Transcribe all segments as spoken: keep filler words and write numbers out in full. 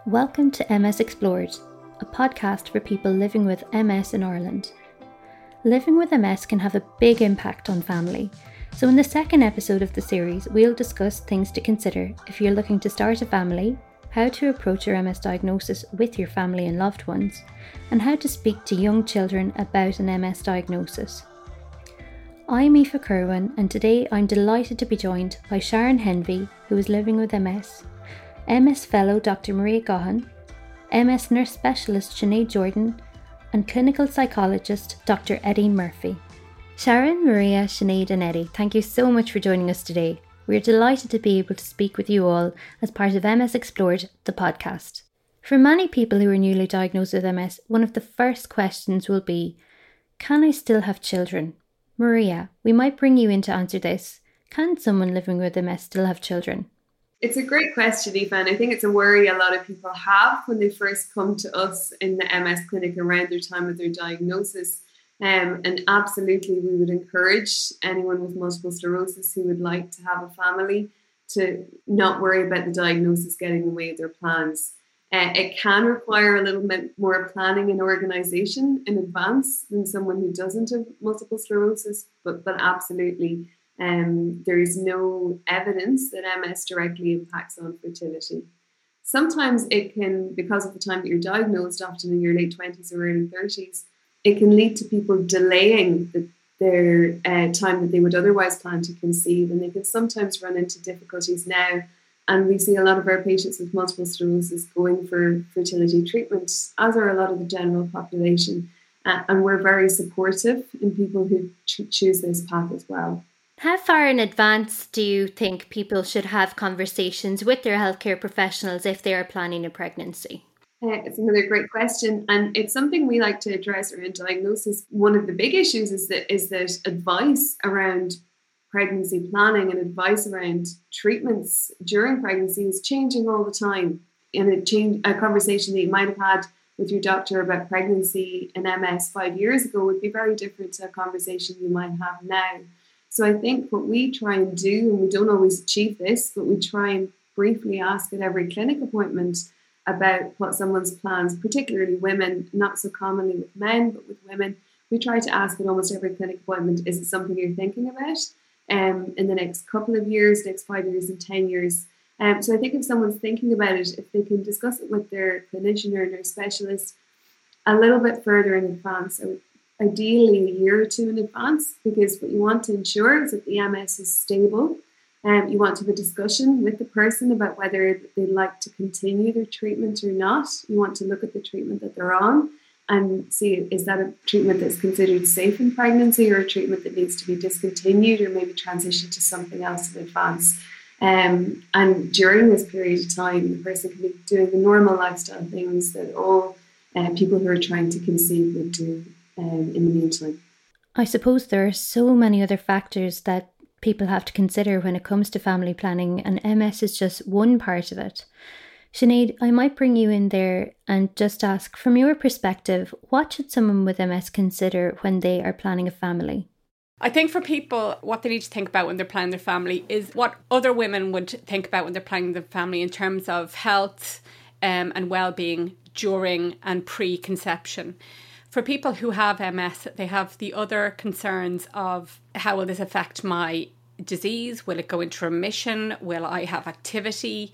Welcome to M S Explored, a podcast for people living with M S in Ireland. Living with M S can have a big impact on family, so in the second episode of the series, we'll discuss things to consider if you're looking to start a family, how to approach your M S diagnosis with your family and loved ones, and how to speak to young children about an M S diagnosis. I'm Aoife Kerwin, and today I'm delighted to be joined by Sharon Henvey, who is living with M S, M S Fellow Doctor Maria Gahan, M S Nurse Specialist Sinead Jordan, and Clinical Psychologist Doctor Eddie Murphy. Sharon, Maria, Sinead and Eddie, thank you so much for joining us today. We're delighted to be able to speak with you all as part of M S Explored, the podcast. For many people who are newly diagnosed with M S, one of the first questions will be, can I still have children? Maria, we might bring you in to answer this. Can someone living with M S still have children? It's a great question, Aoife, and I think it's a worry a lot of people have when they first come to us in the M S clinic around their time of their diagnosis. Um, and absolutely, we would encourage anyone with multiple sclerosis who would like to have a family to not worry about the diagnosis getting in the way of their plans. Uh, it can require a little bit more planning and organisation in advance than someone who doesn't have multiple sclerosis, but, but absolutely, um, there is no evidence that M S directly impacts on fertility. Sometimes it can, because of the time that you're diagnosed, often in your late twenties or early thirties, it can lead to people delaying the, their uh, time that they would otherwise plan to conceive, and they can sometimes run into difficulties now. And we see a lot of our patients with multiple sclerosis going for fertility treatment, as are a lot of the general population. Uh, and we're very supportive in people who ch- choose this path as well. How far in advance do you think people should have conversations with their healthcare professionals if they are planning a pregnancy? Uh, it's another great question, and it's something we like to address around diagnosis. One of the big issues is that is that advice around pregnancy planning and advice around treatments during pregnancy is changing all the time. And a change, a conversation that you might have had with your doctor about pregnancy and M S five years ago would be very different to a conversation you might have now. So I think what we try and do, and we don't always achieve this, but we try and briefly ask at every clinic appointment about what someone's plans, particularly women, not so commonly with men, but with women. We try to ask at almost every clinic appointment, is it something you're thinking about um, in the next couple of years, next five years and ten years? Um, so I think if someone's thinking about it, if they can discuss it with their clinician or their specialist a little bit further in advance, I would, ideally a year or two in advance, because what you want to ensure is that the M S is stable. Um, you want to have a discussion with the person about whether they'd like to continue their treatment or not. You want to look at the treatment that they're on and see, is that a treatment that's considered safe in pregnancy or a treatment that needs to be discontinued or maybe transition to something else in advance. Um, and during this period of time, the person can be doing the normal lifestyle things that all uh, people who are trying to conceive would do um, in the meantime. I suppose there are so many other factors that people have to consider when it comes to family planning, and M S is just one part of it. Sinead, I might bring you in there and just ask, from your perspective, what should someone with M S consider when they are planning a family? I think for people, what they need to think about when they're planning their family is what other women would think about when they're planning their family in terms of health um, and well-being during and pre-conception. For people who have M S, they have the other concerns of how will this affect my disease? Will it go into remission? Will I have activity?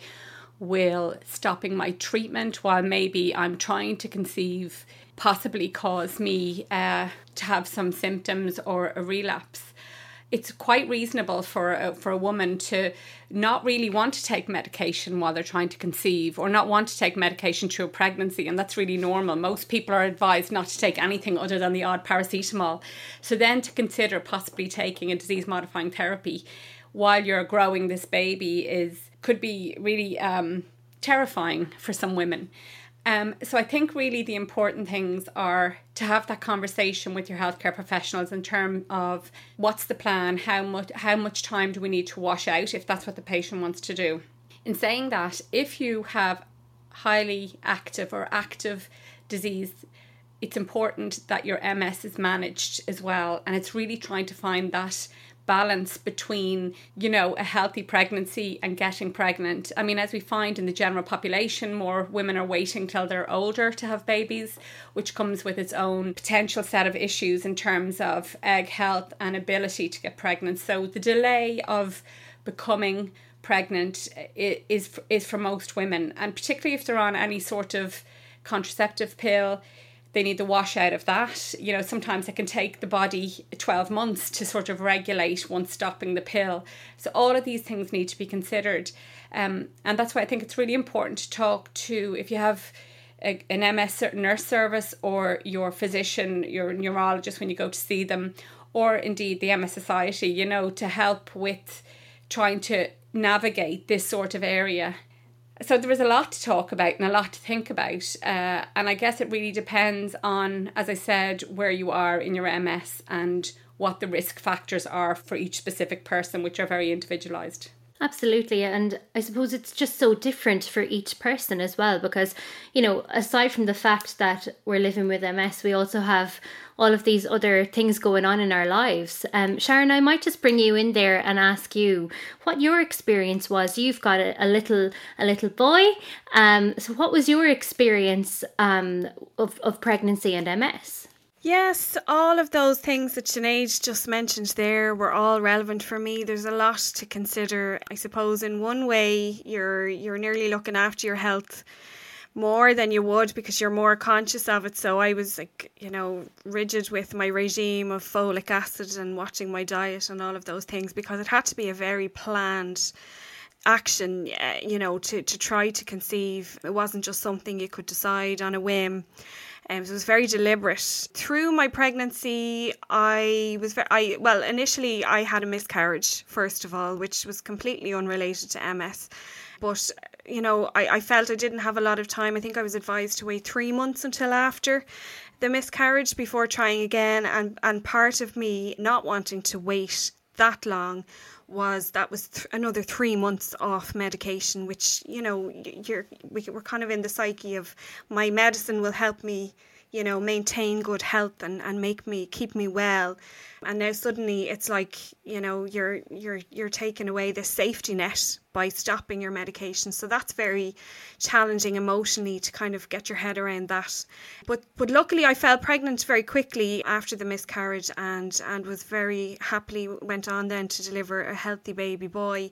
Will stopping my treatment while maybe I'm trying to conceive possibly cause me uh, to have some symptoms or a relapse? It's quite reasonable for a, for a woman to not really want to take medication while they're trying to conceive, or not want to take medication through a pregnancy, and that's really normal. Most people are advised not to take anything other than the odd paracetamol. So then to consider possibly taking a disease-modifying therapy while you're growing this baby is could be really um, terrifying for some women. Um, so I think really the important things are to have that conversation with your healthcare professionals in terms of what's the plan, how much how much time do we need to wash out if that's what the patient wants to do. In saying that, if you have highly active or active disease, it's important that your M S is managed as well, and it's really trying to find that balance between, you know, a healthy pregnancy and getting pregnant. I mean, as we find in the general population, more women are waiting till they're older to have babies, which comes with its own potential set of issues in terms of egg health and ability to get pregnant. So the delay of becoming pregnant is is for most women, and particularly if they're on any sort of contraceptive pill, they need the wash out of that. You know, sometimes it can take the body twelve months to sort of regulate once stopping the pill. So all of these things need to be considered. Um, and that's why I think it's really important to talk to, if you have a, an M S nurse service, or your physician, your neurologist when you go to see them, or indeed the M S Society, you know, to help with trying to navigate this sort of area. So there is a lot to talk about and a lot to think about. Uh, and I guess it really depends on, as I said, where you are in your M S and what the risk factors are for each specific person, which are very individualised. Absolutely. And I suppose it's just so different for each person as well, because, you know, aside from the fact that we're living with M S, we also have all of these other things going on in our lives. Um, Sharon, I might just bring you in there and ask you what your experience was. You've got a, a little a little boy. Um, so what was your experience um, of, of pregnancy and M S? Yes, all of those things that Sinead just mentioned there were all relevant for me. There's a lot to consider. I suppose in one way you're you're nearly looking after your health more than you would because you're more conscious of it. So I was like, you know, rigid with my regime of folic acid and watching my diet and all of those things, because it had to be a very planned action, you know, to, to try to conceive. It wasn't just something you could decide on a whim. Um, so it was very deliberate. Through my pregnancy, I was very, I well, initially I had a miscarriage, first of all, which was completely unrelated to M S. But, you know, I, I felt I didn't have a lot of time. I think I was advised to wait three months until after the miscarriage before trying again. And, and part of me not wanting to wait that long was that was th- another three months off medication, which, you know, you're we, we're kind of in the psyche of my medicine will help me, you know, maintain good health and, and make me keep me well. And now suddenly it's like, you know, you're you're you're taking away the safety net by stopping your medication. So that's very challenging emotionally to kind of get your head around that. But but luckily I fell pregnant very quickly after the miscarriage and, and was very happily went on then to deliver a healthy baby boy.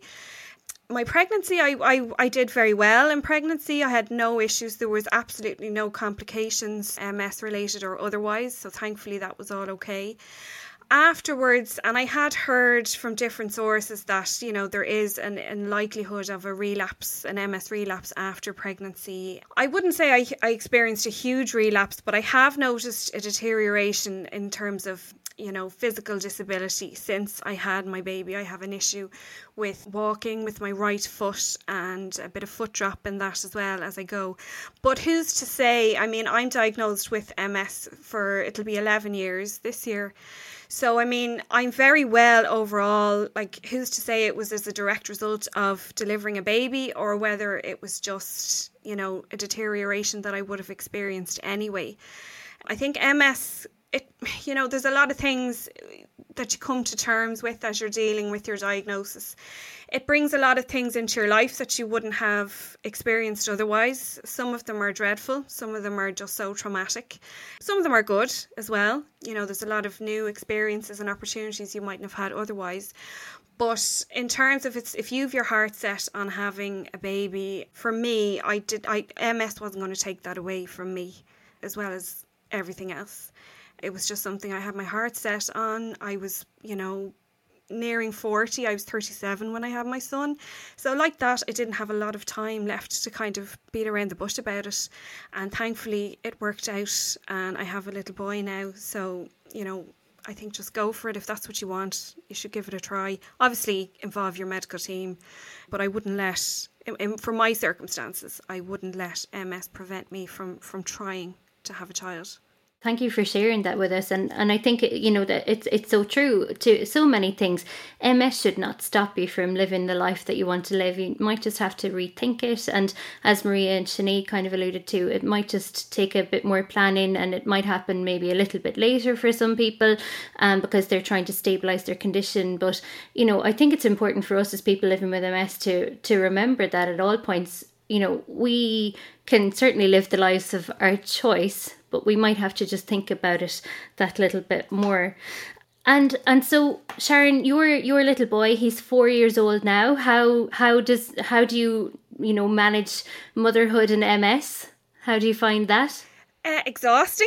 My pregnancy, I, I, I did very well in pregnancy. I had no issues. There was absolutely no complications, M S related or otherwise. So thankfully that was all okay. Afterwards, and I had heard from different sources that, you know, there is an, an likelihood of a relapse, an M S relapse after pregnancy. I wouldn't say I, I experienced a huge relapse, but I have noticed a deterioration in terms of, you know, physical disability since I had my baby. I have an issue with walking with my right foot and a bit of foot drop in that as well as I go. But who's to say? I mean, I'm diagnosed with M S for, it'll be eleven years this year. So, I mean, I'm very well overall. Like, who's to say it was as a direct result of delivering a baby or whether it was just, you know, a deterioration that I would have experienced anyway. I think M S, it, you know, there's a lot of things that you come to terms with as you're dealing with your diagnosis. It brings a lot of things into your life that you wouldn't have experienced otherwise. Some of them are dreadful. Some of them are just so traumatic. Some of them are good as well. You know, there's a lot of new experiences and opportunities you mightn't have had otherwise. But in terms of it's, if you've your heart set on having a baby, for me, I did. I M S wasn't going to take that away from me, as well as everything else. It was just something I had my heart set on. I was, you know, nearing forty. I was thirty-seven when I had my son. So like that, I didn't have a lot of time left to kind of beat around the bush about it. And thankfully it worked out and I have a little boy now. So, you know, I think just go for it. If that's what you want, you should give it a try. Obviously involve your medical team, but I wouldn't let, for my circumstances, I wouldn't let M S prevent me from, from trying to have a child. Thank you for sharing that with us. And and I think, you know, that it's it's so true to so many things. M S should not stop you from living the life that you want to live. You might just have to rethink it. And as Maria and Sinead kind of alluded to, it might just take a bit more planning, and it might happen maybe a little bit later for some people um, because they're trying to stabilise their condition. But, you know, I think it's important for us as people living with M S to to remember that at all points, you know, we can certainly live the lives of our choice, but we might have to just think about it that little bit more. And and so, Sharon, your your little boy, he's four years old now. How how does how do you you know manage motherhood and M S? How do you find that? Uh, exhausting.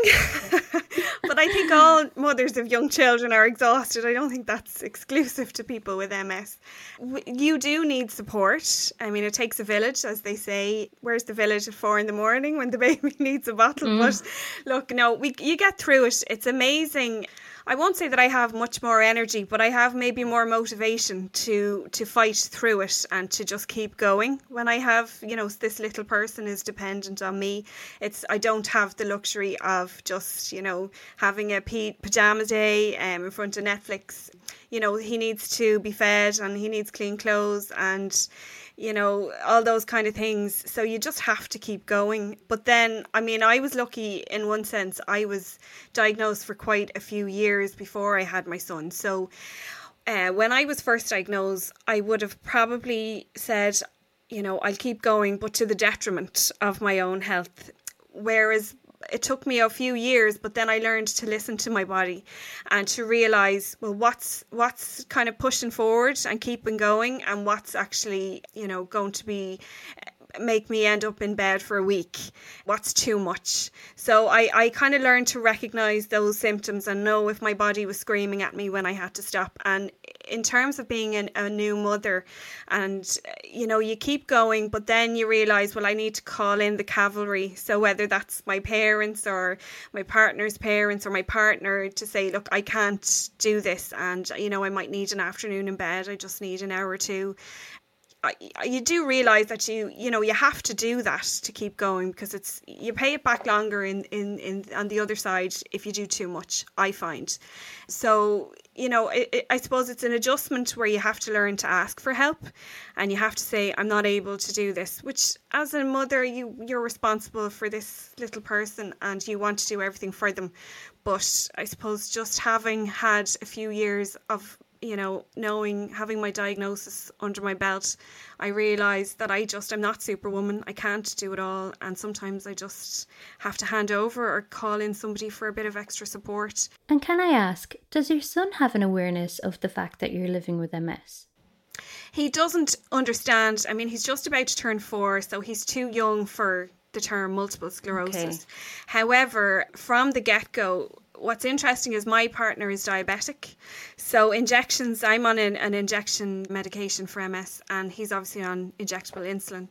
But I think all mothers of young children are exhausted. I don't think that's exclusive to people with M S. You do need support. I mean, it takes a village, as they say. Where's the village at four in the morning when the baby needs a bottle? Mm. But look, no, we you get through it. It's amazing. I won't say that I have much more energy, but I have maybe more motivation to to fight through it and to just keep going. When I have, you know, this little person is dependent on me, it's I don't have the luxury of just, you know, having a p- pajama day um, in front of Netflix. You know, he needs to be fed and he needs clean clothes and, you know, all those kind of things. So you just have to keep going. But then, I mean, I was lucky in one sense. I was diagnosed for quite a few years before I had my son. So uh, when I was first diagnosed, I would have probably said, you know, I'll keep going, but to the detriment of my own health. Whereas it took me a few years, but then I learned to listen to my body and to realise, well, what's what's kind of pushing forward and keeping going, and what's actually, you know, going to be make me end up in bed for a week. What's too much? So I, I kind of learned to recognise those symptoms and know if my body was screaming at me when I had to stop. And in terms of being an, a new mother, and, you know, you keep going, but then you realise, well, I need to call in the cavalry. So whether that's my parents or my partner's parents or my partner, to say, look, I can't do this, and, you know, I might need an afternoon in bed. I just need an hour or two. You do realise that you you know you have to do that to keep going, because it's you pay it back longer in, in, in on the other side if you do too much, I find. So, you know, it, it, I suppose it's an adjustment where you have to learn to ask for help, and you have to say, I'm not able to do this, which as a mother, you, you're responsible for this little person and you want to do everything for them. But I suppose just having had a few years of, you know, knowing, having my diagnosis under my belt, I realised that I just, I'm not Superwoman. I can't do it all. And sometimes I just have to hand over or call in somebody for a bit of extra support. And can I ask, does your son have an awareness of the fact that you're living with M S? He doesn't understand. I mean, he's just about to turn four, so he's too young for the term multiple sclerosis. Okay. However, from the get-go, what's interesting is my partner is diabetic. So injections, I'm on an, an injection medication for M S, and he's obviously on injectable insulin.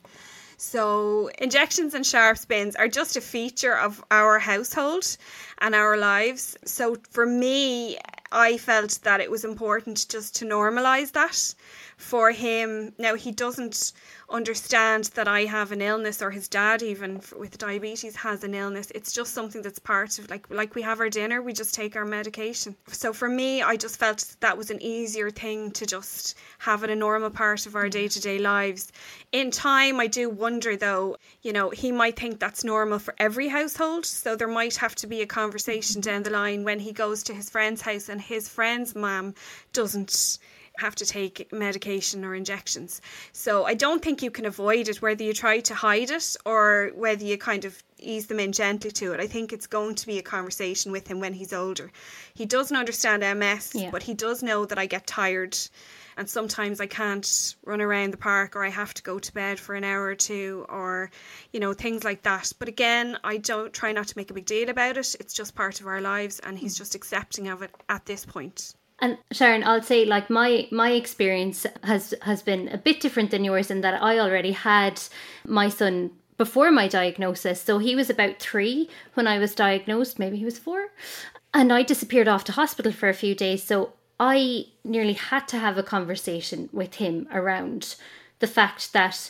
So injections and sharp spins are just a feature of our household and our lives. So for me, I felt that it was important just to normalise that for him. Now, he doesn't understand that I have an illness, or his dad even with diabetes has an illness. It's just something that's part of, like like we have our dinner, we just take our medication. So for me, I just felt that was an easier thing to just have it a normal part of our day-to-day lives. In time, I do wonder though, you know, he might think that's normal for every household, so there might have to be a conversation down the line when he goes to his friend's house and his friend's mum doesn't have to take medication or injections. So I don't think you can avoid it, whether you try to hide it or whether you kind of ease them in gently to it. I think it's going to be a conversation with him when he's older. He doesn't understand M S, yeah. But he does know that I get tired and sometimes I can't run around the park, or I have to go to bed for an hour or two, or, you know, things like that. But again, I don't try not to make a big deal about it. It's just part of our lives, and he's just accepting of it at this point. And Sharon, I'll say, like, my my experience has has been a bit different than yours in that I already had my son before my diagnosis. So he was about three when I was diagnosed, maybe he was four. And I disappeared off to hospital for a few days. So I nearly had to have a conversation with him around the fact that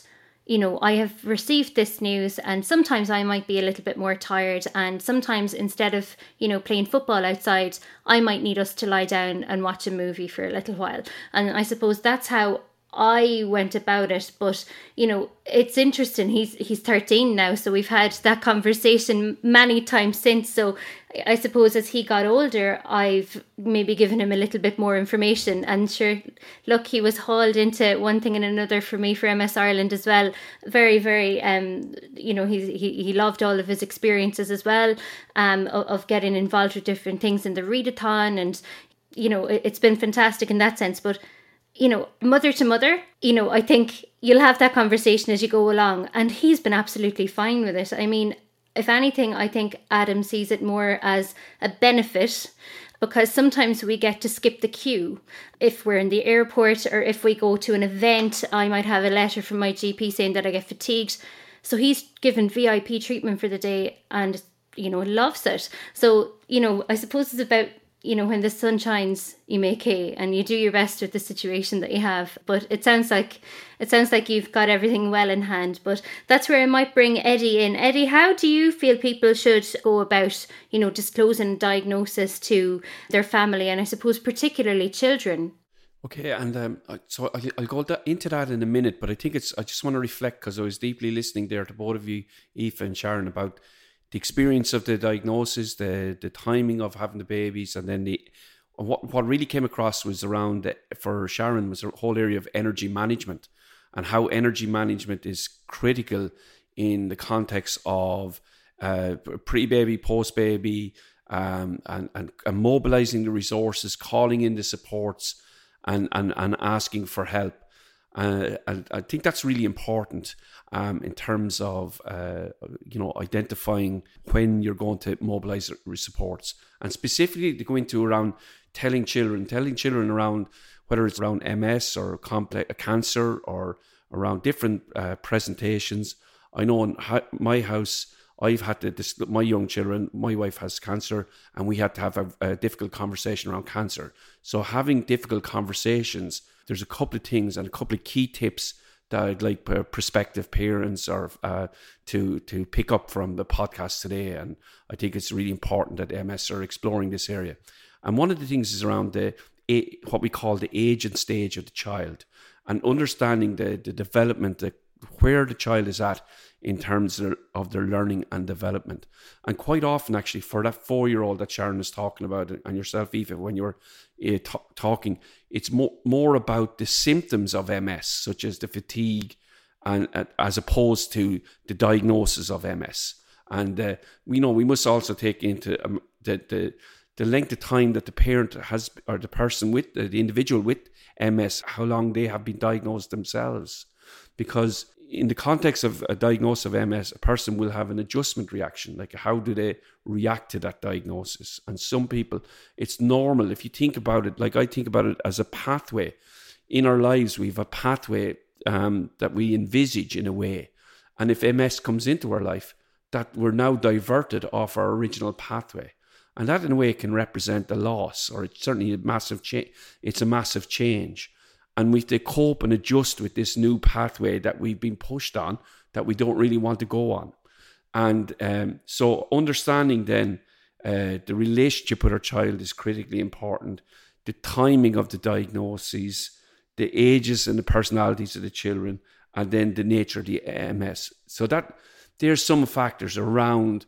you know, I have received this news, and sometimes I might be a little bit more tired, and sometimes instead of, you know, playing football outside, I might need us to lie down and watch a movie for a little while. And I suppose that's how I went about it. But, you know, it's interesting. He's he's thirteen now, so we've had that conversation many times since. So I suppose as he got older, I've maybe given him a little bit more information. And sure, look, he was hauled into one thing and another for me for M S Ireland as well. Very, very, um, you know, he he he loved all of his experiences as well, um, of, of getting involved with different things in the readathon, and you know, it, it's been fantastic in that sense. But you know, mother to mother, you know, I think you'll have that conversation as you go along, and he's been absolutely fine with it. I mean, if anything, I think Adam sees it more as a benefit, because sometimes we get to skip the queue. If we're in the airport or if we go to an event, I might have a letter from my G P saying that I get fatigued. So he's given V I P treatment for the day and, you know, loves it. So, you know, I suppose it's about, you know, when the sun shines, you make hay, and you do your best with the situation that you have. But it sounds like it sounds like you've got everything well in hand. But that's where I might bring Eddie in. Eddie, how do you feel people should go about, you know, disclosing diagnosis to their family, and I suppose particularly children? Okay, and um, so I'll, I'll go that, into that in a minute. But I think it's I just want to reflect, because I was deeply listening there to both of you, Aoife and Sharon, about the experience of the diagnosis, the the timing of having the babies, and then the what what really came across was around the, for Sharon was a whole area of energy management, and how energy management is critical in the context of uh, pre-baby, post-baby, um, and, and and mobilizing the resources, calling in the supports, and and and asking for help. Uh, and I think that's really important um, in terms of, uh, you know, identifying when you're going to mobilize supports, and specifically to go into around telling children, telling children around whether it's around M S or complex cancer or around different uh, presentations. I know in my house, I've had to, this, my young children, my wife has cancer, and we had to have a, a difficult conversation around cancer. So having difficult conversations, there's a couple of things and a couple of key tips that I'd like uh, prospective parents or uh, to to pick up from the podcast today. And I think it's really important that M S are exploring this area. And one of the things is around the what we call the age and stage of the child, and understanding the, the development, the, where the child is at in terms of, of their learning and development. And quite often, actually, for that four-year-old that Sharon is talking about, and yourself, Aoife, when you're uh, t- talking, it's more, more about the symptoms of M S, such as the fatigue, and uh, as opposed to the diagnosis of M S. And uh, we know we must also take into um, the, the the length of time that the parent has, or the person with, uh, the individual with M S, how long they have been diagnosed themselves. Because in the context of a diagnosis of M S, a person will have an adjustment reaction. Like, how do they react to that diagnosis? And some people, it's normal. If you think about it, like I think about it as a pathway. In our lives, we have a pathway um, that we envisage in a way. And if M S comes into our life, that we're now diverted off our original pathway. And that in a way can represent a loss, or it's certainly a massive change. It's a massive change. And we have to cope and adjust with this new pathway that we've been pushed on, that we don't really want to go on. And um, so understanding then uh, the relationship with our child is critically important. The timing of the diagnoses, the ages and the personalities of the children, and then the nature of the M S. So that there's some factors around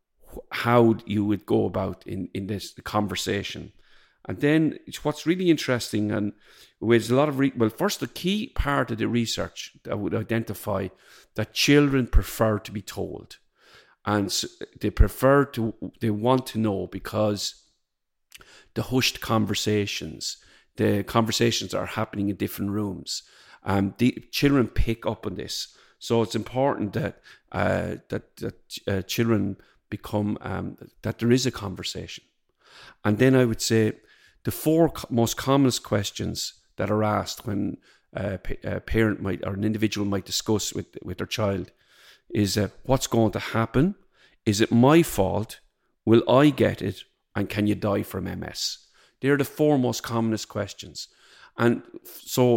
how you would go about in, in this conversation. And then what's really interesting, and with a lot of, re- well, first, the key part of the research that would identify that children prefer to be told. And so they prefer to, they want to know, because the hushed conversations, the conversations are happening in different rooms. Um, the children pick up on this. So it's important that, uh, that, that uh, children become, um, that there is a conversation. And then I would say, the four co- most commonest questions that are asked when uh, a parent might, or an individual might discuss with, with their child is, uh, what's going to happen? Is it my fault? Will I get it? And can you die from M S? They're the four most commonest questions. And so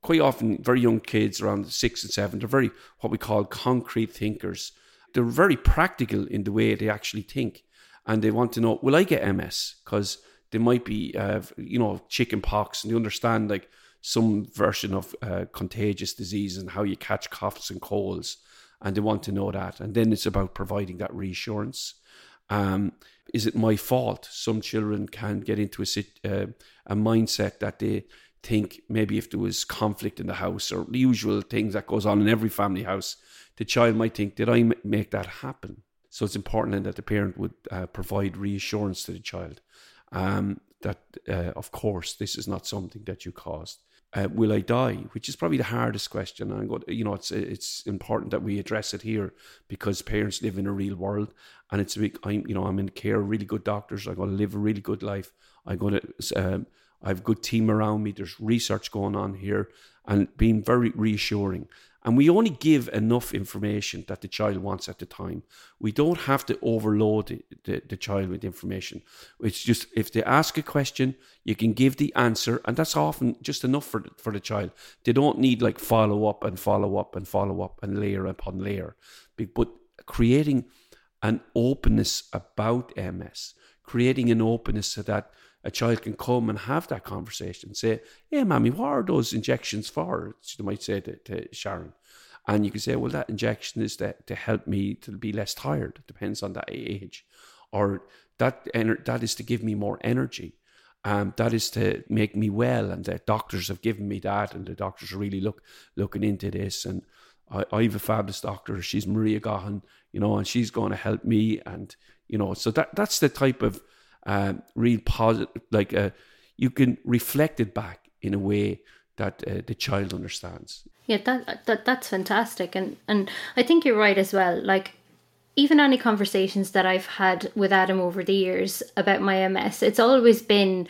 quite often very young kids around six and seven, they're very what we call concrete thinkers. They're very practical in the way they actually think. And they want to know, will I get M S? Because they might be, uh, you know, chicken pox, and they understand like some version of uh, contagious disease and how you catch coughs and colds. And they want to know that. And then it's about providing that reassurance. Um, is it my fault? Some children can get into a, uh, a mindset that they think maybe if there was conflict in the house or the usual things that goes on in every family house, the child might think, did I m- make that happen? So it's important then that the parent would uh, provide reassurance to the child um, that, uh, of course, this is not something that you caused. Uh, will I die? Which is probably the hardest question. And go, you know, it's it's important that we address it here because parents live in a real world, and it's a big. I'm, you know, I'm in care of really good doctors. I'm going to live a really good life. I'm going to. Um, I have a good team around me. There's research going on here, and being very reassuring. And we only give enough information that the child wants at the time. We don't have to overload the, the, the child with information. It's just, if they ask a question, you can give the answer, and that's often just enough for, for the child. They don't need like follow up and follow up and follow up and layer upon layer. But creating an openness about M S, creating an openness so that a child can come and have that conversation and say, hey, mommy, what are those injections for? She might say to, to Sharon. And you can say, well, that injection is to, to help me to be less tired. It depends on that age. Or that ener- that is to give me more energy. Um, that is to make me well. And the doctors have given me that. And the doctors are really look, looking into this. And I, I have a fabulous doctor. She's Maria Gahan, you know, and she's going to help me. And, you know, so that that's the type of Um, real positive, like uh, you can reflect it back in a way that uh, the child understands. Yeah, that, that that's fantastic. And, and I think you're right as well. Like, even any conversations that I've had with Adam over the years about my M S, it's always been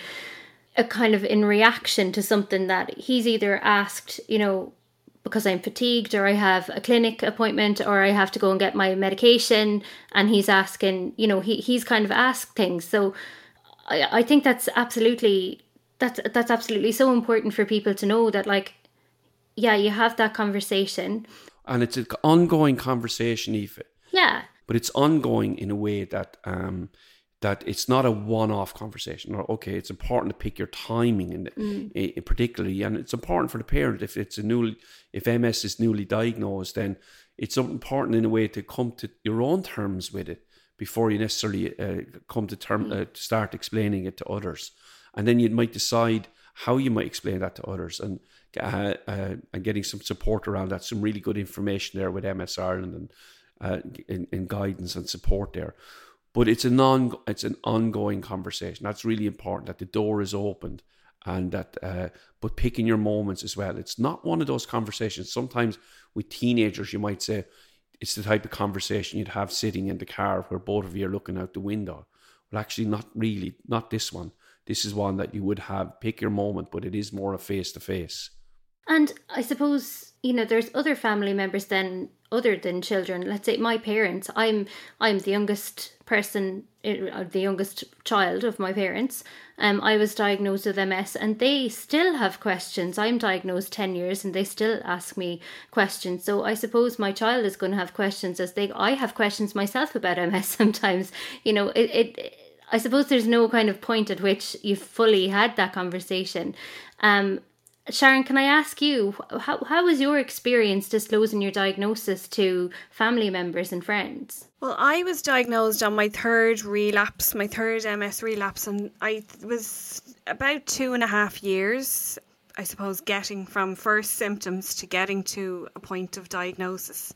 a kind of in reaction to something that he's either asked, you know, because I'm fatigued or I have a clinic appointment or I have to go and get my medication, and he's asking, you know, he he's kind of asked things. So I, I think that's absolutely, that's, that's absolutely so important for people to know that, like, yeah, you have that conversation. And it's an ongoing conversation, Aoife. Yeah. But it's ongoing in a way that um, that it's not a one-off conversation. Or, okay, it's important to pick your timing, in, Mm. in particularly, and it's important for the parent if it's a newly, if M S is newly diagnosed, then it's important in a way to come to your own terms with it before you necessarily uh, come to term uh, to start explaining it to others, and then you might decide how you might explain that to others, and uh, uh, and getting some support around that, some really good information there with M S Ireland and uh, in, in guidance and support there. But it's a non, it's an ongoing conversation. That's really important, that the door is opened, and that, uh, but picking your moments as well. It's not one of those conversations. Sometimes with teenagers, you might say it's the type of conversation you'd have sitting in the car where both of you are looking out the window. Well, actually, not really, not this one. This is one that you would have, pick your moment, but it is more a face-to-face. And I suppose, you know, there's other family members then, other than children. Let's say my parents. I'm I'm the youngest person, the youngest child of my parents. Um, I was diagnosed with M S, and they still have questions. I'm diagnosed ten years, and they still ask me questions. So I suppose my child is going to have questions as they. I have questions myself about M S sometimes. You know, it. it I suppose there's no kind of point at which you've fully had that conversation. Um, Sharon, can I ask you, how how was your experience disclosing your diagnosis to family members and friends? Well, I was diagnosed on my third relapse, my third M S relapse, and I was about two and a half years, I suppose, getting from first symptoms to getting to a point of diagnosis.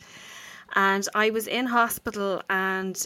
And I was in hospital, and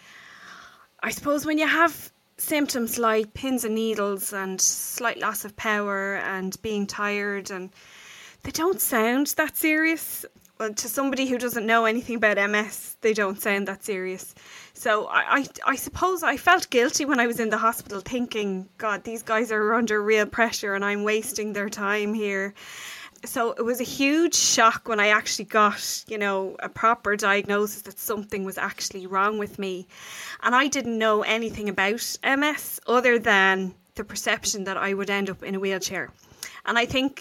I suppose when you have symptoms like pins and needles and slight loss of power and being tired, and they don't sound that serious. Well, to somebody who doesn't know anything about M S, they don't sound that serious. So I, I, I suppose I felt guilty when I was in the hospital, thinking, God, these guys are under real pressure and I'm wasting their time here. So it was a huge shock when I actually got, you know, a proper diagnosis that something was actually wrong with me. And I didn't know anything about M S other than the perception that I would end up in a wheelchair. And I think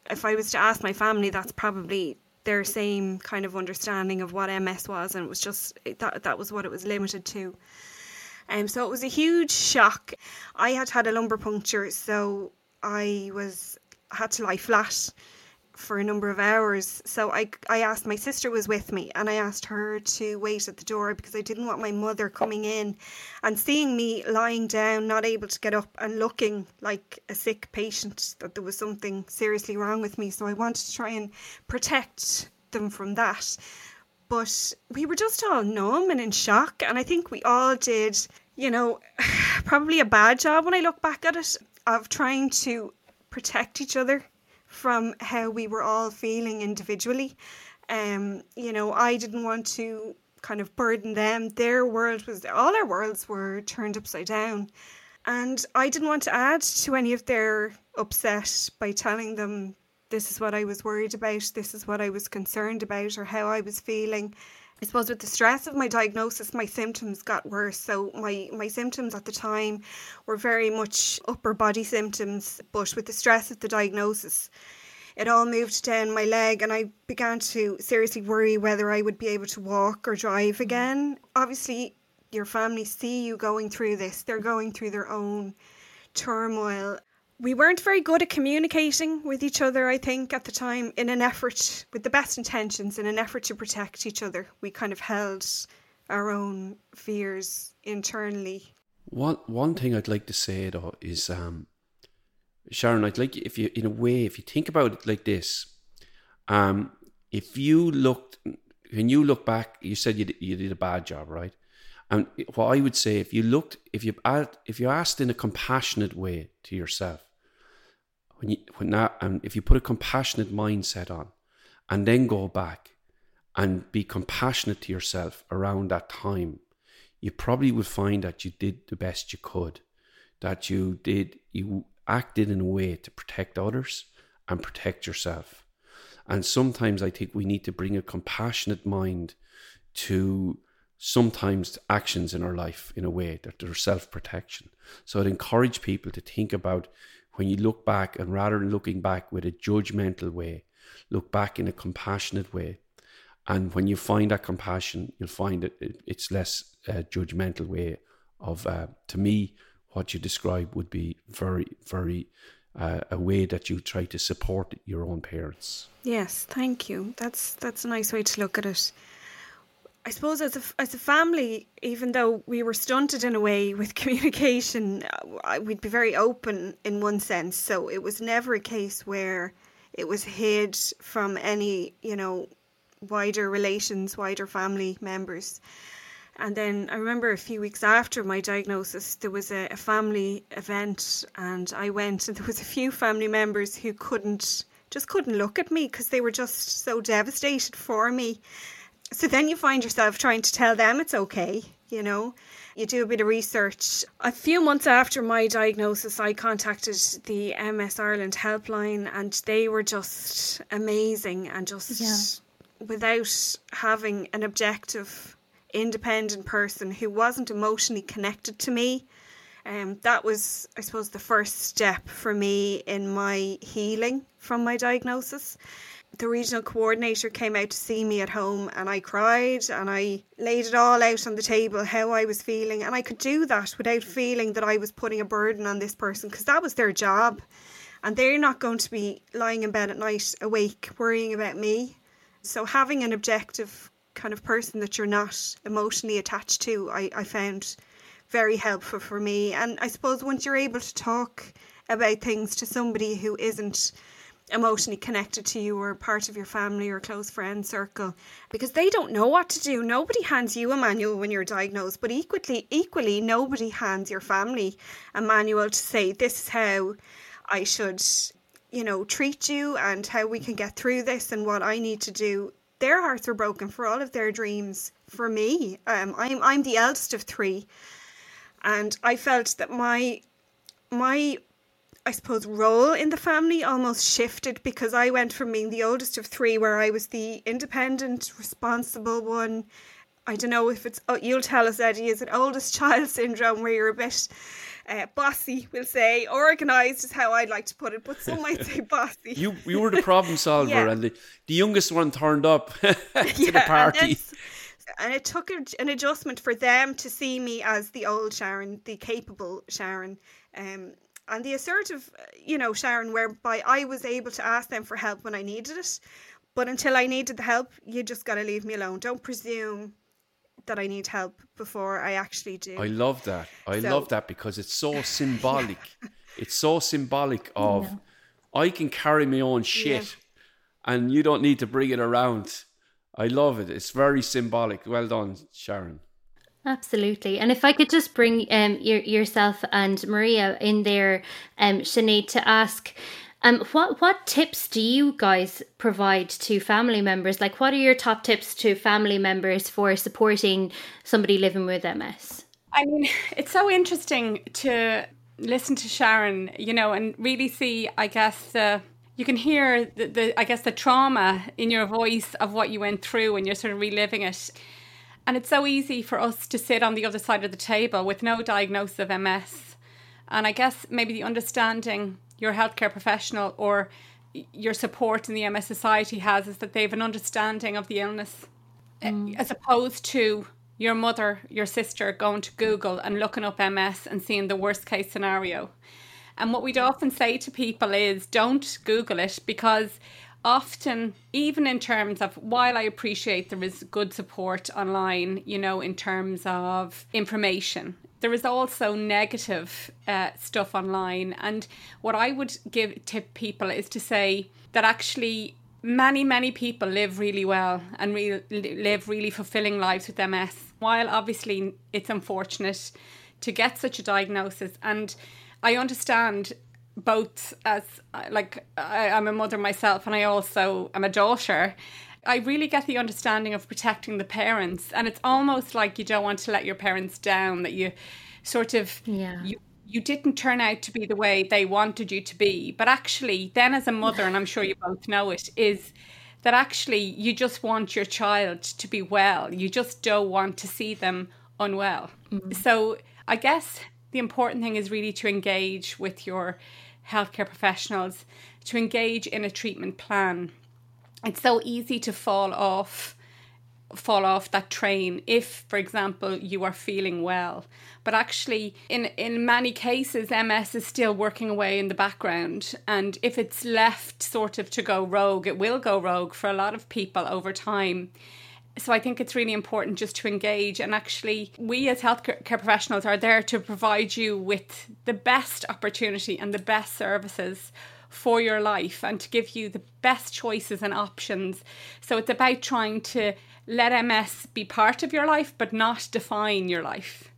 if I was to ask my family, that's probably their same kind of understanding of what M S was, and it was just that that was what it was limited to. Um, so it was a huge shock. I had had a lumbar puncture, so I was had to lie flat for a number of hours. So I, I asked, my sister was with me, and I asked her to wait at the door because I didn't want my mother coming in and seeing me lying down, not able to get up and looking like a sick patient, that there was something seriously wrong with me. So I wanted to try and protect them from that. But we were just all numb and in shock. And I think we all did, you know, probably a bad job when I look back at it, of trying to protect each other from how we were all feeling individually. Um, you know, I didn't want to kind of burden them. Their world was, all our worlds were turned upside down. And I didn't want to add to any of their upset by telling them this is what I was worried about, this is what I was concerned about, or how I was feeling. I suppose with the stress of my diagnosis, my symptoms got worse. So my, my symptoms at the time were very much upper body symptoms, but with the stress of the diagnosis, it all moved down my leg, and I began to seriously worry whether I would be able to walk or drive again. Obviously, your family see you going through this. They're going through their own turmoil. We weren't very good at communicating with each other, I think, at the time, in an effort, with the best intentions, in an effort to protect each other. We kind of held our own fears internally. One one thing I'd like to say, though, is, um, Sharon, I'd like, if you, in a way, if you think about it like this, um, if you looked, when you look back, you said you did, you did a bad job, right? And what I would say, if you looked, if you if you asked in a compassionate way to yourself, when you when that, and if you put a compassionate mindset on, and then go back and be compassionate to yourself around that time, you probably would find that you did the best you could, that you did you acted in a way to protect others and protect yourself. And sometimes I think we need to bring a compassionate mind to sometimes actions in our life in a way that they're self-protection. So I'd encourage people to think about, when you look back, and rather than looking back with a judgmental way, look back in a compassionate way. And when you find that compassion, you'll find that it's less uh, judgmental way of, uh, to me, what you describe would be very, very uh, a way that you try to support your own parents. Yes, thank you. That's that's a nice way to look at it. I suppose as a, as a family, even though we were stunted in a way with communication, uh, we'd be very open in one sense. So it was never a case where it was hid from any, you know, wider relations, wider family members. And then I remember a few weeks after my diagnosis, there was a, a family event, and I went, and there was a few family members who couldn't, just couldn't look at me because they were just so devastated for me. So then you find yourself trying to tell them it's okay, you know. You do a bit of research. A few months after my diagnosis, I contacted the M S Ireland helpline, and they were just amazing, and just yeah. without having an objective, independent person who wasn't emotionally connected to me. Um, that was, I suppose, the first step for me in my healing from my diagnosis. The regional coordinator came out to see me at home, and I cried and I laid it all out on the table, how I was feeling. And I could do that without feeling that I was putting a burden on this person, because that was their job. And they're not going to be lying in bed at night awake worrying about me. So having an objective kind of person that you're not emotionally attached to, I, I found very helpful for me. And I suppose once you're able to talk about things to somebody who isn't emotionally connected to you or part of your family or close friend circle, because they don't know what to do. Nobody hands you a manual when you're diagnosed, but equally, equally nobody hands your family a manual to say, this is how I should, you know, treat you and how we can get through this and what I need to do. Their hearts were broken for all of their dreams. For me, um, I'm I'm the eldest of three, and I felt that my my I suppose role in the family almost shifted, because I went from being the oldest of three, where I was the independent, responsible one. I don't know if it's, oh, you'll tell us, Eddie, is it oldest child syndrome, where you're a bit uh, bossy, we'll say. Organised is how I'd like to put it, but some might say bossy. You you were the problem solver, Yeah. and the, the youngest one turned up to Yeah, the party. And, it's- and it took a, an adjustment for them to see me as the old Sharon, the capable Sharon, um, and the assertive, you know, Sharon, whereby I was able to ask them for help when I needed it. But until I needed the help, you just got to leave me alone. Don't presume that I need help before I actually do. I love that. I So- love that because it's so symbolic. It's so symbolic of Yeah. I can carry my own shit, and you don't need to bring it around. I love it. It's very symbolic. Well done, Sharon. Absolutely. And if I could just bring um your, yourself and Maria in there, um, Sinead, to ask, um, what what tips do you guys provide to family members? Like, what are your top tips to family members for supporting somebody living with M S? I mean, it's so interesting to listen to Sharon, you know, and really see, I guess, uh, you can hear the, the, I guess, the trauma in your voice of what you went through and you're sort of reliving it. And it's so easy for us to sit on the other side of the table with no diagnosis of M S. And I guess maybe the understanding your healthcare professional or your support in the M S Society has is that they have an understanding of the illness, mm. as opposed to your mother, your sister going to Google and looking up M S and seeing the worst case scenario. And what we'd often say to people is don't Google it, because often, even in terms of, while I appreciate there is good support online, you know, in terms of information, there is also negative uh, stuff online. And what I would give tip people is to say that actually many, many people live really well and re- live really fulfilling lives with M S. While obviously it's unfortunate to get such a diagnosis, and I understand both as, like, I, I'm a mother myself and I also am a daughter. I really get the understanding of protecting the parents, and it's almost like you don't want to let your parents down, that you sort of, yeah. you, you didn't turn out to be the way they wanted you to be. But actually then as a mother, and I'm sure you both know it, is that actually you just want your child to be well. You just don't want to see them unwell. Mm. So I guess the important thing is really to engage with your healthcare professionals, to engage in a treatment plan. It's so easy to fall off fall off that train if, for example, you are feeling well. But actually, in, in many cases, M S is still working away in the background. And if it's left sort of to go rogue, it will go rogue for a lot of people over time. So I think it's really important just to engage. And actually, we as healthcare professionals are there to provide you with the best opportunity and the best services for your life, and to give you the best choices and options. So it's about trying to let M S be part of your life, but not define your life.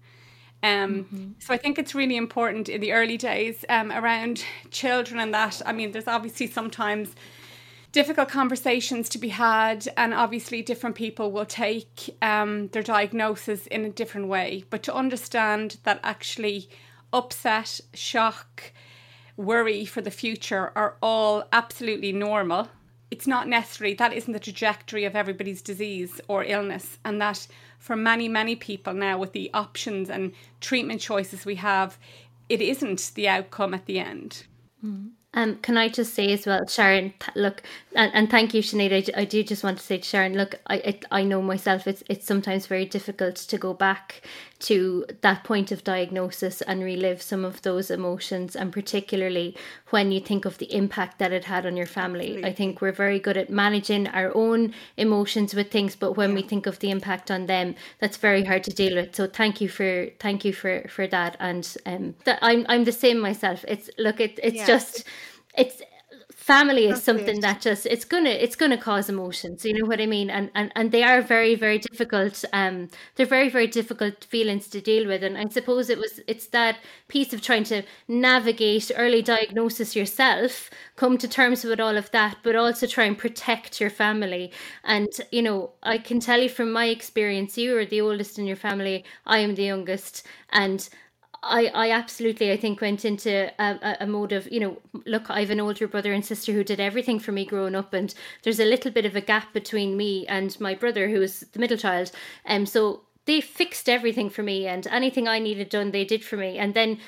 Um, mm-hmm. So I think it's really important in the early days um, around children and that. I mean, there's obviously sometimes difficult conversations to be had, and obviously different people will take um, their diagnosis in a different way. But to understand that actually upset, shock, worry for the future are all absolutely normal. It's not necessarily, that isn't the trajectory of everybody's disease or illness, and that for many, many people now, with the options and treatment choices we have, it isn't the outcome at the end. Mm. Um, can I just say as well, Sharon, th- look, and, and thank you, Sinead, I, I do just want to say to Sharon, look, I it, I know myself, it's it's sometimes very difficult to go back to that point of diagnosis and relive some of those emotions, and particularly when you think of the impact that it had on your family. Absolutely. I think we're very good at managing our own emotions with things, but when yeah. we think of the impact on them, that's very hard to deal with. So thank you for thank you for, for that. And um, that I'm I'm the same myself. It's look, it it's yeah. just. It's family is That's something it. that just it's gonna it's gonna cause emotions, you know what I mean, and and and they are very very difficult. Um, they're very very difficult feelings to deal with, and I suppose it was it's that piece of trying to navigate early diagnosis yourself, come to terms with all of that, but also try and protect your family. And you know, I can tell you from my experience, you are the oldest in your family. I am the youngest, and I, I absolutely, I think, went into a, a mode of, you know, look, I have an older brother and sister who did everything for me growing up, and there's a little bit of a gap between me and my brother, who was the middle child. And um, so they fixed everything for me, and anything I needed done, they did for me. And then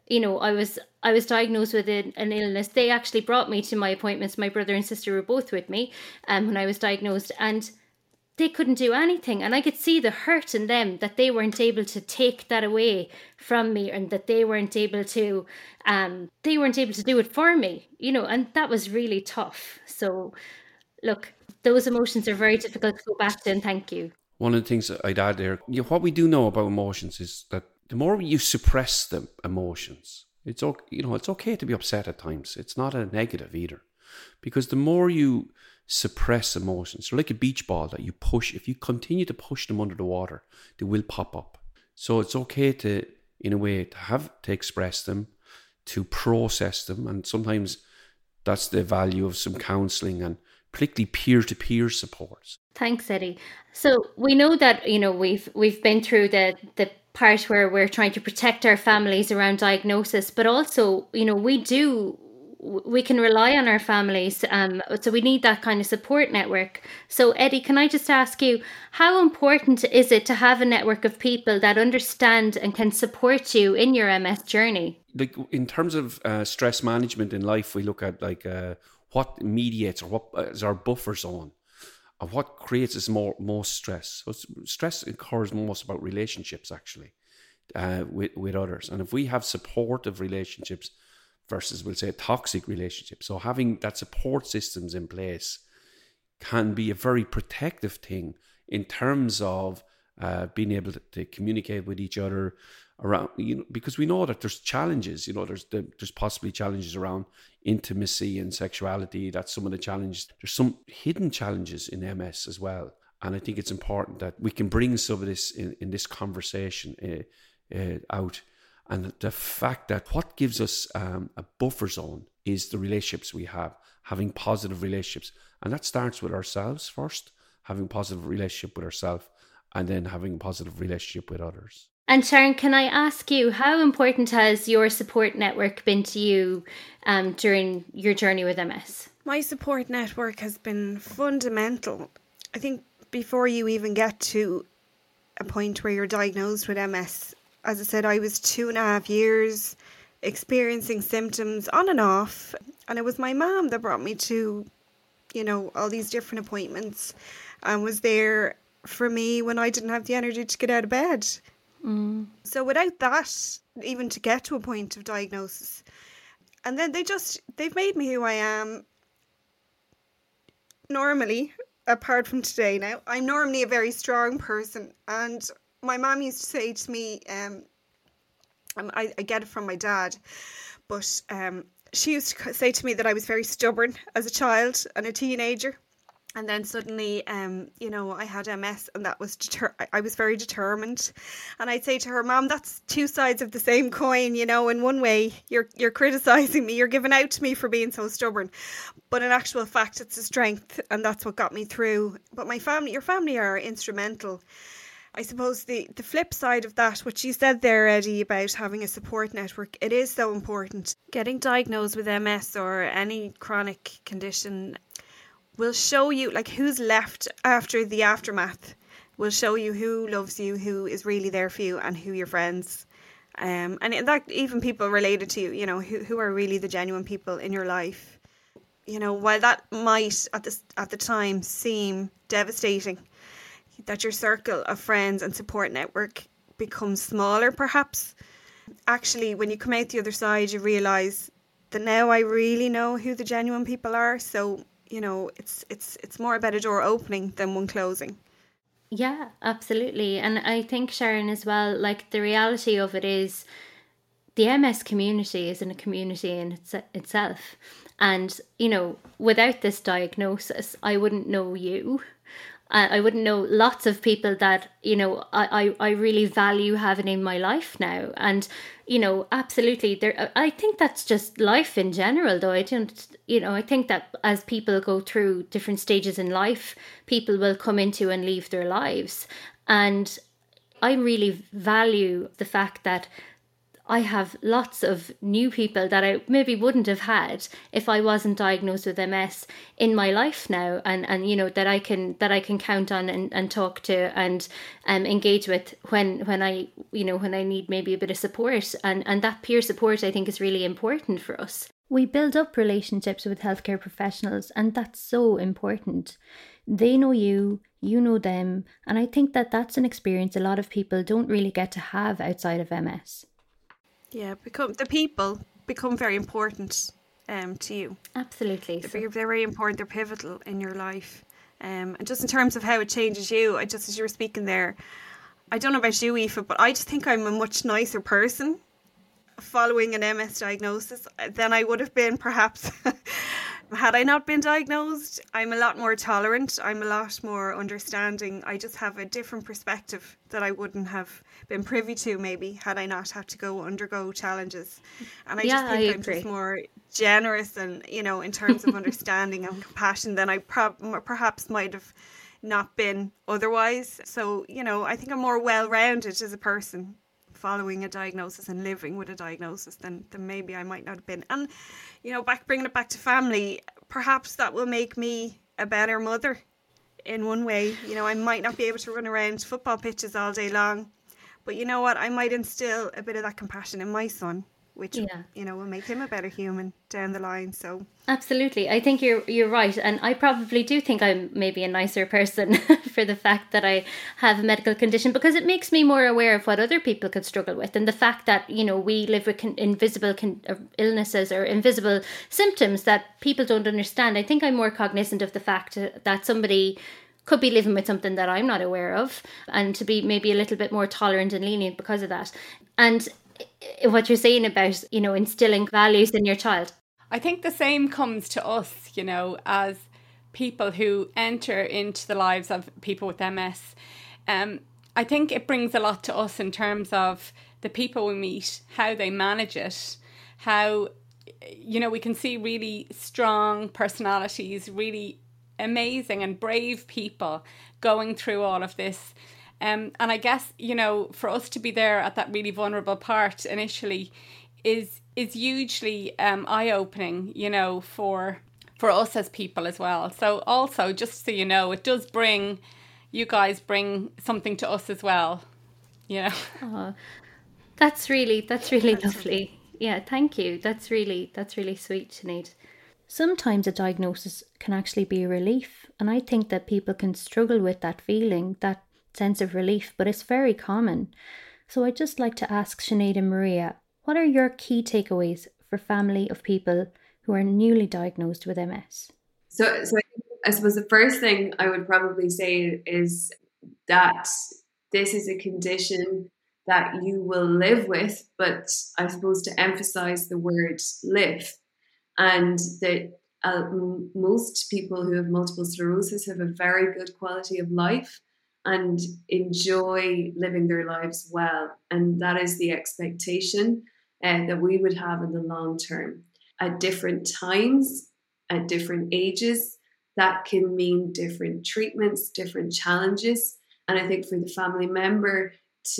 you know, I was I was diagnosed with an, an illness. They actually brought me to my appointments. My brother and sister were both with me um, when I was diagnosed, and they couldn't do anything. And I could see the hurt in them, that they weren't able to take that away from me, and that they weren't able to, um, they weren't able to do it for me, you know, and that was really tough. So look, those emotions are very difficult to go back to, and thank you. One of the things that I'd add there, you know, what we do know about emotions is that the more you suppress the emotions, it's okay, you know, it's okay to be upset at times. It's not a negative either, because the more you suppress emotions, they're like a beach ball that you push. If you continue to push them under the water, they will pop up. So it's okay to, in a way, to have to express them, to process them, and sometimes that's the value of some counselling and particularly peer-to-peer support. Thanks, Eddie. So we know that, you know, we've we've been through the the part where we're trying to protect our families around diagnosis, but also, you know, we do we can rely on our families. Um, so we need that kind of support network. So Eddie, can I just ask you, how important is it to have a network of people that understand and can support you in your M S journey? Like in terms of uh, stress management in life, we look at like uh, what mediates or what is our buffer zone, and what creates us more most stress. So stress occurs most about relationships, actually, uh, with with others. And if we have supportive relationships versus, we'll say, toxic relationships, so having that support systems in place can be a very protective thing in terms of uh, being able to, to communicate with each other around, you know, because we know that there's challenges, you know, there's the, there's possibly challenges around intimacy and sexuality. That's some of the challenges. There's some hidden challenges in M S as well. And I think it's important that we can bring some of this in, in this conversation uh, uh, out. And the fact that what gives us um, a buffer zone is the relationships we have, having positive relationships. And that starts with ourselves first, having a positive relationship with ourselves, and then having a positive relationship with others. And Sharon, can I ask you, how important has your support network been to you um, during your journey with M S? My support network has been fundamental. I think before you even get to a point where you're diagnosed with M S, as I said, I was two and a half years experiencing symptoms on and off. And it was my mum that brought me to, you know, all these different appointments and was there for me when I didn't have the energy to get out of bed. Mm. So without that, even to get to a point of diagnosis, and then they just, they've made me who I am normally, apart from today now. I'm normally a very strong person, and my mum used to say to me, um, I, I get it from my dad, but um, she used to say to me that I was very stubborn as a child and a teenager. And then suddenly, um, you know, I had M S, and that was deter- I was very determined. And I'd say to her, Mom, that's two sides of the same coin. You know, in one way, you're you're criticising me, you're giving out to me for being so stubborn, but in actual fact, it's a strength, and that's what got me through. But my family, your family, are instrumental. I suppose the the flip side of that, what you said there, Eddie, about having a support network, it is so important. Getting diagnosed with M S or any chronic condition will show you like who's left after the aftermath, will show you who loves you, who is really there for you, and who your friends, um, and that even people related to you, you know, who, who are really the genuine people in your life. You know, while that might at the, at the time seem devastating, that your circle of friends and support network becomes smaller perhaps, actually when you come out the other side you realise that now I really know who the genuine people are. So you know, it's it's it's more about a door opening than one closing. Yeah, absolutely. And I think, Sharon, as well, like the reality of it is the M S community isn't a community in its, itself. And, you know, without this diagnosis, I wouldn't know you. Uh, I wouldn't know lots of people that, you know, I, I, I really value having in my life now. And, you know, absolutely, there. I think that's just life in general, though. I don't, you know, I think that as people go through different stages in life, people will come into and leave their lives. And I really value the fact that I have lots of new people that I maybe wouldn't have had if I wasn't diagnosed with M S in my life now, and, and you know, that I can that I can count on and, and talk to and um, engage with when when I you know when I need maybe a bit of support, and, and that peer support I think is really important for us. We build up relationships with healthcare professionals, and that's so important. They know you, you know them, and I think that that's an experience a lot of people don't really get to have outside of M S. Yeah, become the people become very important um, to you. Absolutely. They're, very, they're very important. They're pivotal in your life. Um, and just in terms of how it changes you, I just as you were speaking there, I don't know about you, Aoife, but I just think I'm a much nicer person following an M S diagnosis than I would have been perhaps had I not been diagnosed. I'm a lot more tolerant. I'm a lot more understanding. I just have a different perspective that I wouldn't have been privy to maybe had I not had to go undergo challenges. And I yeah, just think I I'm agree. just more generous and, you know, in terms of understanding and compassion than I pro- perhaps might have not been otherwise. So, you know, I think I'm more well-rounded as a person following a diagnosis and living with a diagnosis than, than maybe I might not have been. And, you know, back bringing it back to family, perhaps that will make me a better mother in one way. You know, I might not be able to run around football pitches all day long, but you know what? I might instill a bit of that compassion in my son, which, yeah. you know, will make him a better human down the line. So absolutely. I think you're you're right. And I probably do think I'm maybe a nicer person for the fact that I have a medical condition, because it makes me more aware of what other people could struggle with. And the fact that, you know, we live with con- invisible con- illnesses or invisible symptoms that people don't understand. I think I'm more cognizant of the fact that somebody could be living with something that I'm not aware of, and to be maybe a little bit more tolerant and lenient because of that. And what you're saying about, you know, instilling values in your child. I think the same comes to us, you know, as people who enter into the lives of people with M S. Um, I think it brings a lot to us in terms of the people we meet, how they manage it, how, you know, we can see really strong personalities, really amazing and brave people going through all of this. Um, and I guess, you know, for us to be there at that really vulnerable part initially is is hugely um, eye-opening, you know, for for us as people as well. So also, just so you know, it does bring, you guys bring something to us as well, you know. Oh, that's really, that's really lovely. Yeah, thank you. That's really, that's really sweet, Sinead. Sometimes a diagnosis can actually be a relief. And I think that people can struggle with that feeling, that sense of relief, but it's very common. So I'd just like to ask Sinead and Maria, what are your key takeaways for family of people who are newly diagnosed with M S? So, so I suppose the first thing I would probably say is that this is a condition that you will live with, but I suppose to emphasize the word live, and that uh, most people who have multiple sclerosis have a very good quality of life and enjoy living their lives well. And that is the expectation uh, that we would have in the long term. At different times, at different ages, that can mean different treatments, different challenges. And I think for the family member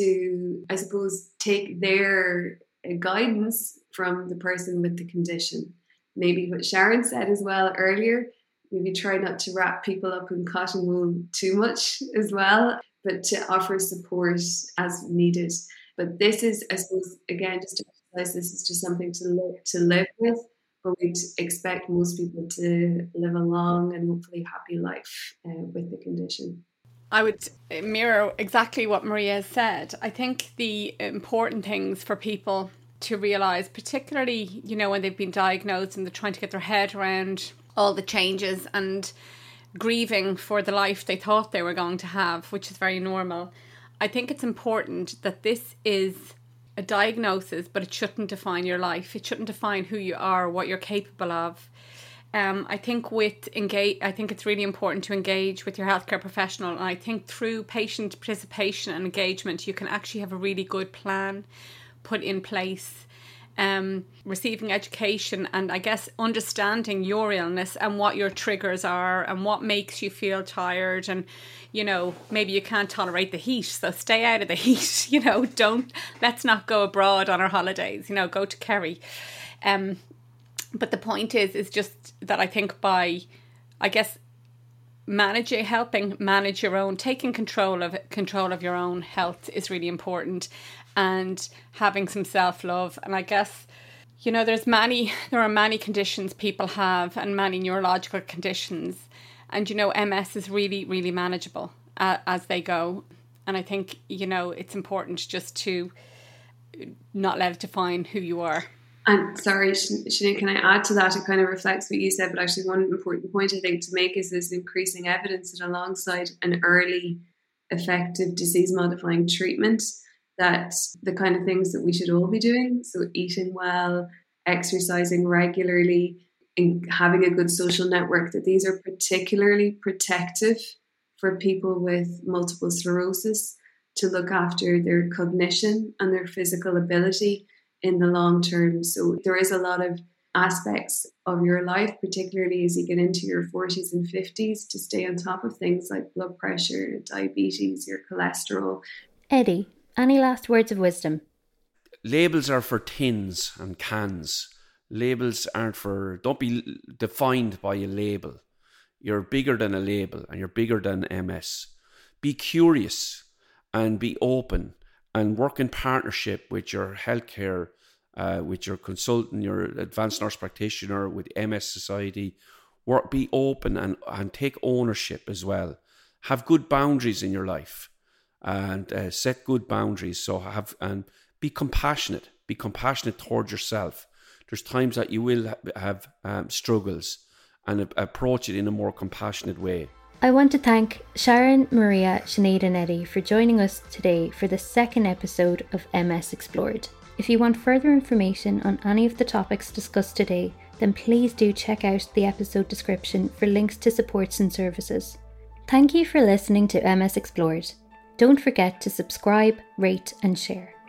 to, I suppose, take their uh, guidance from the person with the condition. Maybe what Sharon said as well earlier, maybe try not to wrap people up in cotton wool too much as well, but to offer support as needed. But this is, I suppose, again, just to emphasize, this is just something to live, to live with, but we'd expect most people to live a long and hopefully happy life uh, with the condition. I would mirror exactly what Maria said. I think the important things for people to realise, particularly, you know, when they've been diagnosed and they're trying to get their head around all the changes and grieving for the life they thought they were going to have, which is very normal. I think it's important that this is a diagnosis, but it shouldn't define your life. It shouldn't define who you are, what you're capable of. Um, I think with engage, I think it's really important to engage with your healthcare professional, and I think through patient participation and engagement, you can actually have a really good plan put in place. um, receiving education and I guess understanding your illness and what your triggers are and what makes you feel tired. And, you know, maybe you can't tolerate the heat, so stay out of the heat. You know, don't, let's not go abroad on our holidays, you know, go to Kerry. Um, but the point is, is just that I think by, I guess, managing, helping manage your own, taking control of control of your own health is really important, and having some self-love. And I guess, you know, there's many, there are many conditions people have and many neurological conditions. And, you know, M S is really, really manageable uh, as they go. And I think, you know, it's important just to not let it define who you are. And sorry, Sinead, can I add to that? It kind of reflects what you said, but actually one important point I think to make is there's increasing evidence that alongside an early effective disease modifying treatment, that the kind of things that we should all be doing, so eating well, exercising regularly, and having a good social network, that these are particularly protective for people with multiple sclerosis, to look after their cognition and their physical ability in the long term. So there is a lot of aspects of your life, particularly as you get into your forties and fifties, to stay on top of things like blood pressure, diabetes, your cholesterol. Eddie, any last words of wisdom? Labels are for tins and cans. Labels aren't for, don't be defined by a label. You're bigger than a label, and you're bigger than M S. Be curious and be open, and work in partnership with your healthcare, uh, with your consultant, your advanced nurse practitioner, with M S Society. Work, be open and, and take ownership as well. Have good boundaries in your life, and uh, set good boundaries. So have and be compassionate. Be compassionate towards yourself. There's times that you will have um, struggles, and uh, approach it in a more compassionate way. I want to thank Sharon, Maria, Sinead and Eddie for joining us today for the second episode of M S Explored. If you want further information on any of the topics discussed today, then please do check out the episode description for links to supports and services. Thank you for listening to M S Explored. Don't forget to subscribe, rate and share.